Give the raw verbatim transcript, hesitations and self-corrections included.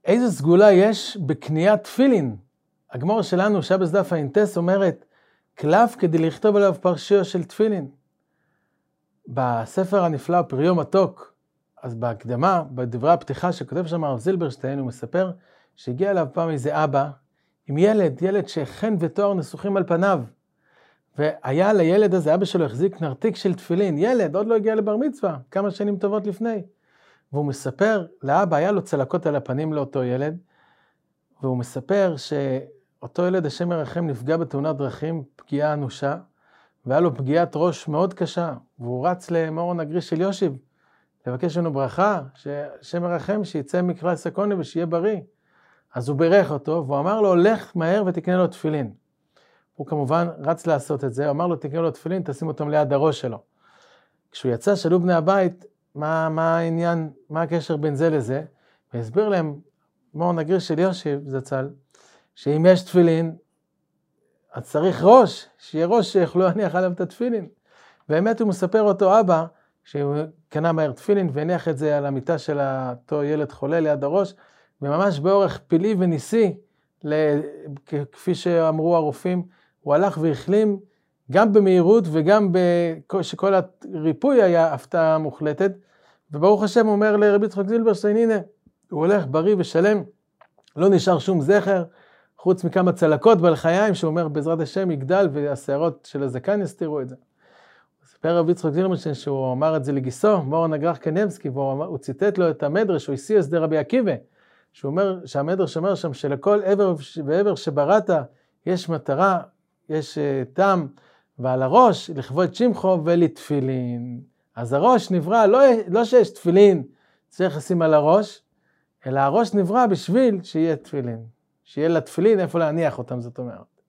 איזו סגולה יש בקניית תפילין? הגמור שלנו, שבס דף האינטס, אומרת, קלף כדי לכתוב עליו פרשיו של תפילין. בספר הנפלא, פריו מתוק, אז בהקדמה, בדברי הפתיחה שכותב שם הרב זילברשטיין, הוא מספר שהגיע אליו פעם איזה אבא, עם ילד, ילד שחן ותואר נסוחים על פניו. והיה לילד הזה, אבא שלו החזיק נרתיק של תפילין, ילד, עוד לא הגיע לבר מצווה, כמה שנים טובות לפני. והוא מספר, לאבא היה לו צלקות על הפנים לאותו ילד, והוא מספר שאותו ילד, השם ירחם, נפגע בתאונת דרכים, פגיעה אנושה, והיה לו פגיעת ראש מאוד קשה, והוא רץ למורון הגריש של יושיב, לבקש לנו ברכה, שהשם ירחם, שיצא מקרא סקוני ושיהיה בריא. אז הוא בירך אותו, והוא אמר לו, לך מהר ותקנה לו תפילין. הוא כמובן רץ לעשות את זה, הוא אמר לו, תקנה לו תפילין, תשים אותם ליד הראש שלו. כשהוא יצא, שאלו בני הבית, מה, מה העניין, מה הקשר בין זה לזה, והסביר להם, מורון הגריש של יושיב, זצ"ל, שאם יש תפילין, אז צריך ראש, שיהיה ראש שיוכלו להניח עליו את התפילין. באמת הוא מספר אותו אבא, שהוא קנה מהר תפילין, והניח את זה על המיטה של אותו ילד חולה ליד הראש, וממש באורך פלאי וניסי, כפי שאמרו הרופאים, הוא הלך והחלים גם במהירות וגם שכל הריפוי היה הפתעה מוחלטת, וברוך השם הוא אומר לרבי יצחק זילברשטיין, הנה, הוא הולך בריא ושלם, לא נשאר שום זכר, חוץ מכמה צלקות בלחיים, שהוא אומר בעזרת השם יגדל, והשערות של הזקן יסתירו את זה. ספר רבי יצחק זילברשטיין שהוא אמר את זה לגיסו, מורן הגר"ח קניבסקי, והוא ציטט לו את המדרש, הוא השיא הסדר רבי עקיבא, שהוא אומר, שהמדרש אומר שם שלכל עבר ועבר שבראת יש מטרה, יש uh, טעם, ועל הראש לכבוד שמחו ולתפילין. אז הראש נברא, לא, לא שיש תפילין צריך לשים על הראש, אלא הראש נברא בשביל שיהיה תפילין. שיהיה לתפילין איפה להניח אותם, זאת אומרת.